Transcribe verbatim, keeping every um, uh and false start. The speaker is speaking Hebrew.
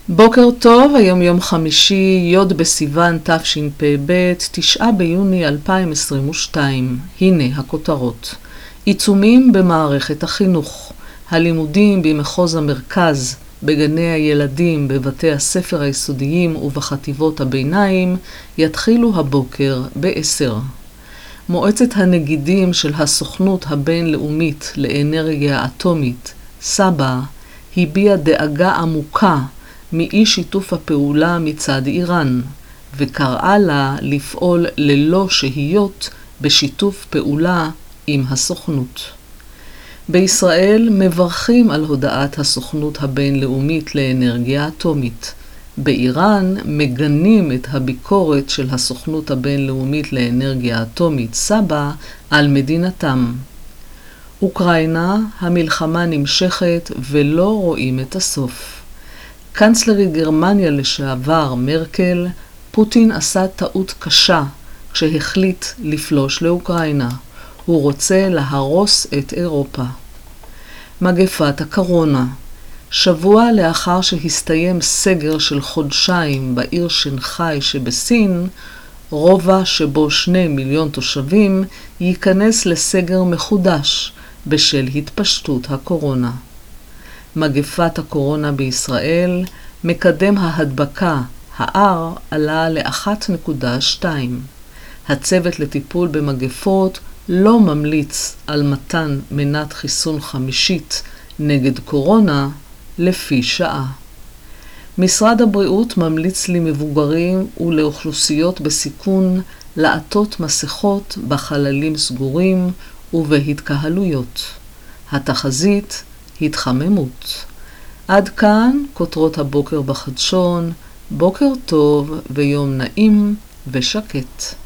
בוקר טוב, היום יום חמישי, י' בסיוון תשפ"ב, תשעה ביוני אלפיים עשרים ושתיים. הנה הכותרות. עיצומים במערכת החינוך. הלימודים במחוז המרכז, בגני הילדים, בבתי הספר היסודיים ובחטיבות הביניים, יתחילו הבוקר בעשר. מועצת הנגידים של הסוכנות הבינלאומית לאנרגיה אטומית, סבא, הביעה דאגה עמוקה מאי שיתוף הפעולה מצד איראן, וקראה לה לפעול ללא שהיות בשיתוף פעולה עם הסוכנות. בישראל מברכים על הודעת הסוכנות הבינלאומית לאנרגיה אטומית. באיראן מגנים את הביקורת של הסוכנות הבינלאומית לאנרגיה אטומית, סבא, על מדינתם. אוקראינה, המלחמה נמשכת ולא רואים את הסוף. קנצלרית גרמניה לשעבר מרקל, פוטין עשה טעות קשה כשהחליט לפלוש לאוקראינה. הוא רוצה להרוס את אירופה. מגפת הקורונה. שבוע לאחר שהסתיים סגר של חודשיים בעיר שנגחאי שבסין, רובע שבו שני מיליון תושבים ייכנס לסגר מחודש בשל התפשטות הקורונה. מגפת הקורונה בישראל, מקדם ההדבקה, ה-R, עלה ל-אחת נקודה שתיים. הצוות לטיפול במגפות לא ממליץ על מתן מנת חיסון חמישית נגד קורונה לפי שעה. משרד הבריאות ממליץ למבוגרים ולאוכלוסיות בסיכון לעטות מסכות בחללים סגורים ובהתקהלויות. התחזית התחממות. עד כאן כותרות הבוקר בחדשון. בוקר טוב ויום נעים ושקט.